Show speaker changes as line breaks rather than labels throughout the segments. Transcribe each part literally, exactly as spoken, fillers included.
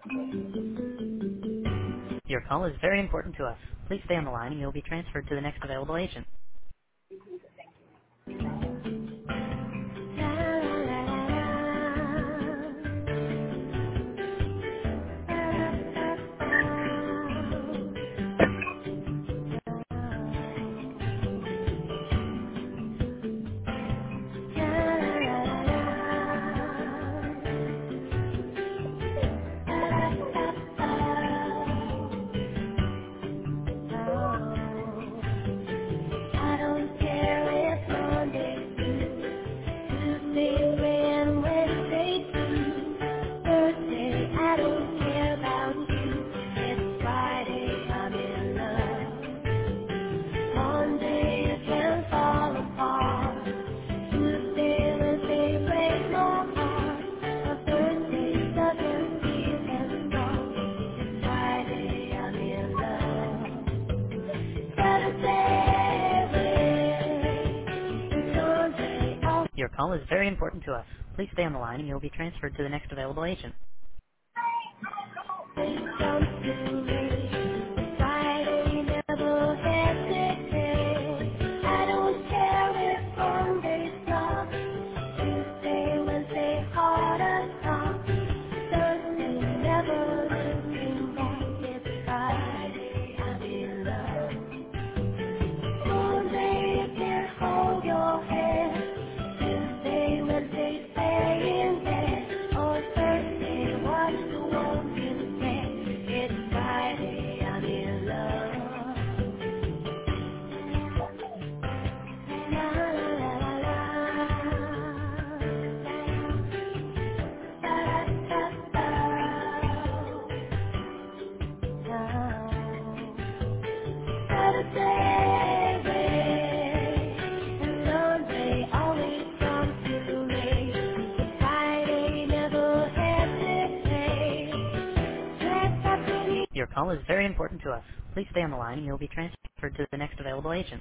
Your call is very important to us. Please stay on the line and you'll be transferred to the next available agent. I don't care if Monday, Tuesday, and Wednesday too. Thursday, I don't care about you. It's Friday, I'm in love. Monday, it can fall apart. Tuesday, Wednesday, break my heart. A Thursday doesn't feel as strong. It's Friday, I'm in love. Your call is very important to us. Please stay on the line and you'll be transferred to the next available agent. I don't care if Monday's long, Tuesday, Wednesday, hard as long, Thursday, never looking back. It's Friday, I'm in love. Monday, you can't hold your head. Tuesday, Wednesday, stay in bed. Or Thursday, watch the walking dead. It's Friday, I'm in love. La la la la la. Saturday, and Sunday always comes too late. But Friday never hesitates. Your call is very important to us. Please stay on the line and you'll be transferred to the next available agent.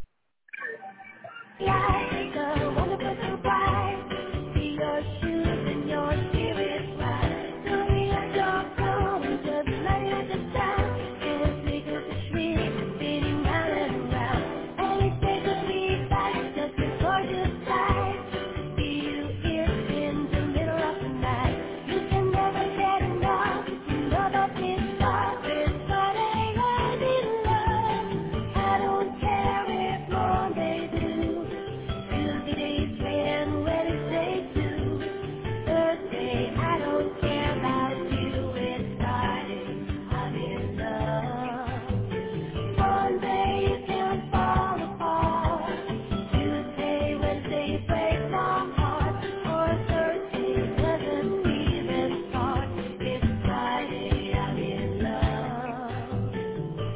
Like a wonderful surprise. See your shoes and your spirit rise. So we are your home, just like at the time. Can't think of the street, spinning round and round. And we take a lead back, just a gorgeous sight. See you here in the middle of the night. You can never get enough. You know that this love is Friday, I'm in love. I don't care if Monday do. Tuesdays and Wednesdays too. Thursday, I don't care about you. It's Friday, I'm in love. Monday, you can fall apart. Tuesday, Wednesday, break my heart. Or Thursday, doesn't even start. It's Friday, I'm in love.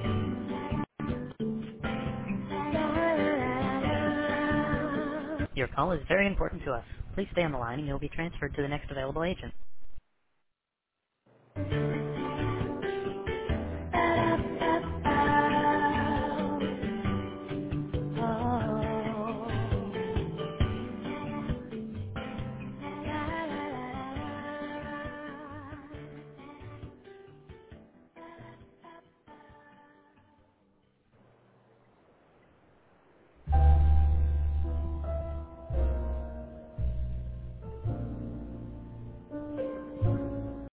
Your call is very important to us. Please stay on the line and you'll be transferred to the next available agent.